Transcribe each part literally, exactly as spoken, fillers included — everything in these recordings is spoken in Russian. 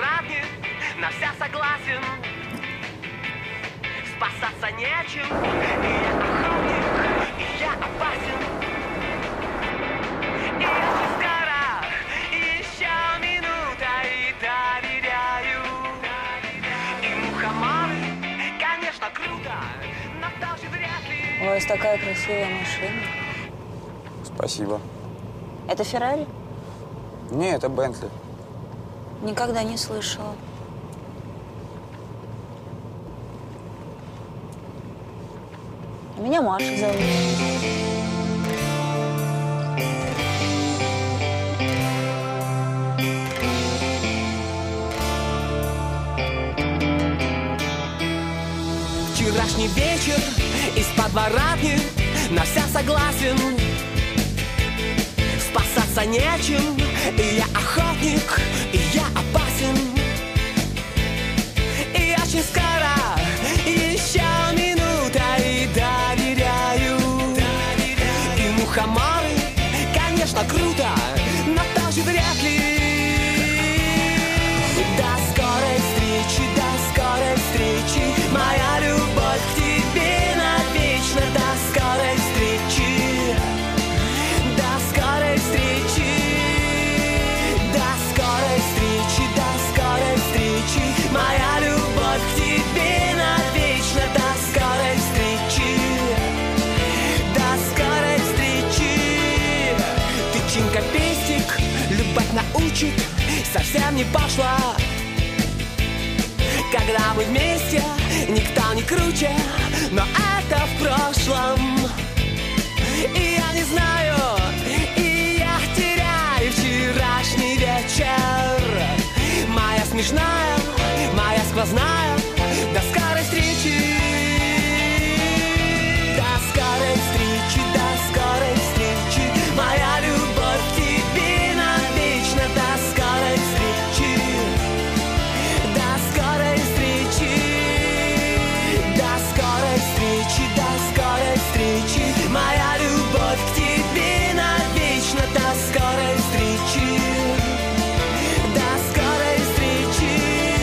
подворотни, на вся согласен. Спасаться нечем, и я охотник, и я опасен. И очень скоро, еще минута, и доверяю. И мухоморы, конечно, круто, но тоже вряд ли. У вас такая красивая машина. Спасибо. Это Феррари? Не, это Бентли. Никогда не слышала. Меня Маша зовут. Вчерашний вечер из подворотни, на вся согласен. Спасаться нечем, и я охотник, и я опасен. И очень скоро, еще минута, и доверяю. И мухоморы, конечно, круто, но тоже вряд ли. До скорой встречи, до скорой встречи, моя любовь к тебе навечно. До скорой встречи, до скорой встречи, до скорой встречи, до скорой встречи, моя любовь к тебе навечно. До скорой встречи, до скорой встречи. Тычинка пестик, любовь научит, совсем не пошла. Когда мы вместе, никто не круче, но это в прошлом. И я не знаю, и я теряю вчерашний вечер. Моя смешная, моя сквозная, до скорой встречи. До скорой встречи, до скорой встречи, моя любовь к тебе навечно. До скорой встречи, до скорой встречи, до скорой встречи, до скорой встречи, моя любовь к тебе навечно. До скорой встречи, до скорой встречи.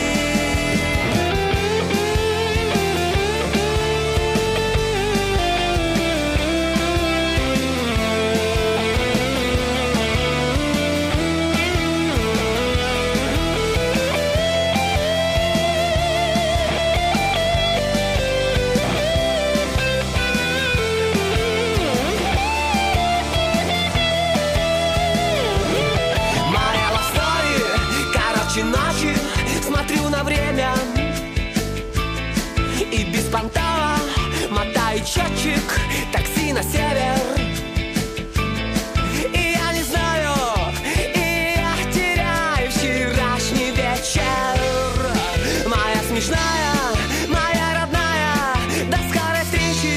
Моя love story, короче ночи, смотрю на время и беспонтово мотаю счетчик, такси на север. И я не знаю, и я теряю вчерашний вечер. Моя смешная, моя родная, до скорой встречи.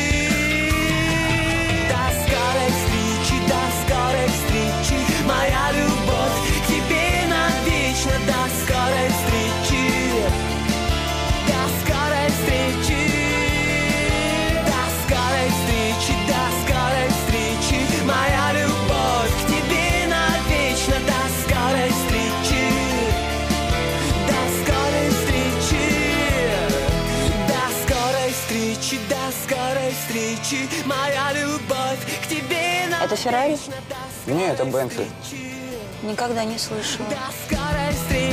До скорой встречи, до скорой встречи, моя любовь к тебе навечно. До скорой встречи, до скорой встречи, до скорой встречи, до скорой встречи, моя любовь к тебе навечно. До скорой встречи, до скорой встречи, до скорой встречи, до скорой встречи, моя любовь к тебе навечно. Это Феррари? Не, это Бентли. Никогда не слышала. До скорой встречи.